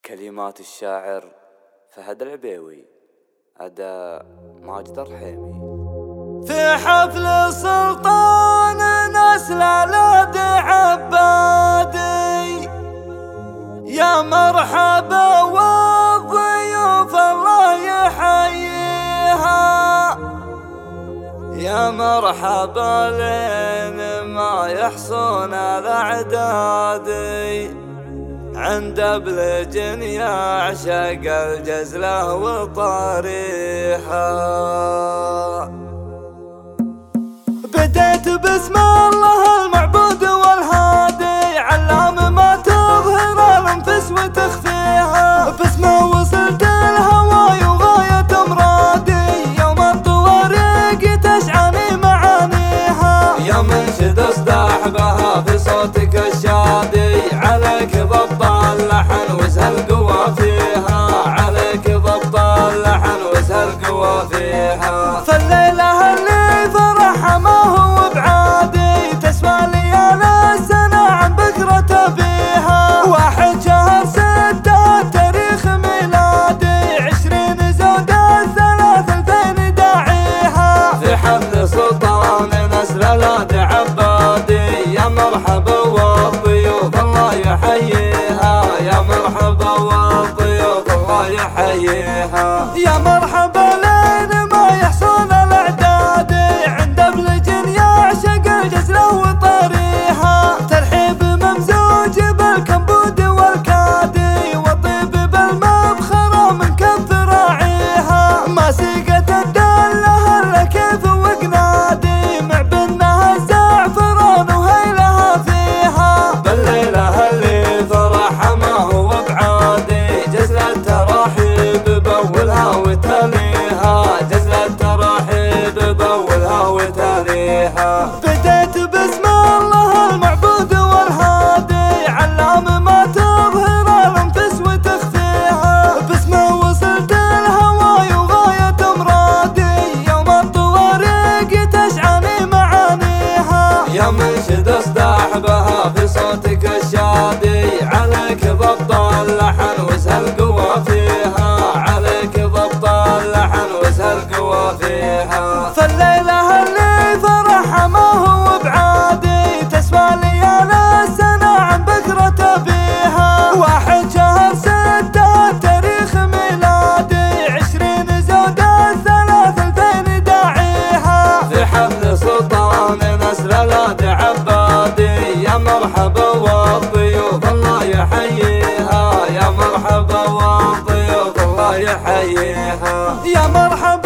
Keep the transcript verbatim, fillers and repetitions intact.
كلمات الشاعر فهد العبيوي، أداء ماجد الرحيمي. في حفل سلطان نسل لد عبادي، يا مرحبا والضيوف الله يحييها، يا مرحبا لين ما يحصون الأعدادي، عند بلج يعشق الجزلة وطريحة. بديت باسم الله المعبود والهادي، علام ما تظهر الانفس وتخفيها، باسمه وصلت الهواي وغاية مرادي، يوم الطوارق تشعني معانيها، يا منشد اصدح بها في صوتك الشادي، عليك ضبط اللحن وسهل قوى فيها، عليك ضبط اللحن وسهل قوى فيها. فالليلة اللي فرح ما هو بعادي، تسوى ليال السنة عن بكرة بيها، واحد شهر ستة تاريخ ميلادي، عشرين زود الثلاث الفين داعيها، في حفل سلطان نسل لد عبادي، يا مرحبا والضيوف الله يحييها، يا مرحبا والضيوف الله يحييها، يا مرحبا لين ما يحصون الأعدادي، عند بلج يعشق الجزلة وطريحة، ترحيب ممزوج بالكمبود والكادي، وطيب بالمبخرة من كف راعيها، ماسقة الدلة هلا كيف وقنادي، مع بنها الزعفران وهيلها فيها. بالليلة اللي فرح ما هو بعادي، جزلة تراحيب بأولها وتاليها، جزلة تراحيب بأولها وتاليها. بديت باسم الله المعبود والهادي، علام ما تظهر الانفس وتخفيها، باسمه وصلت الهواي وغاية مرادي، يوم الطوارق تشعني معانيها، يا منشد اصدح بها في صوتك الشادي، عليك ضبط اللحن وسهل قوى فيها، عليك ضبط اللحن وسهل قوى فيها. فالليلة اللي فرح ما هو بعادي، تسوى ليال السنة عن بكرة بيها، واحد شهر ستة تاريخ ميلادي، عشرين زود الثلاث الفين داعيها، في حفل سلطان نسل لد عبادي، يا مرحبا والضيوف الله يحييها، يا مرحبا والضيوف الله يحييها، يا مرحبا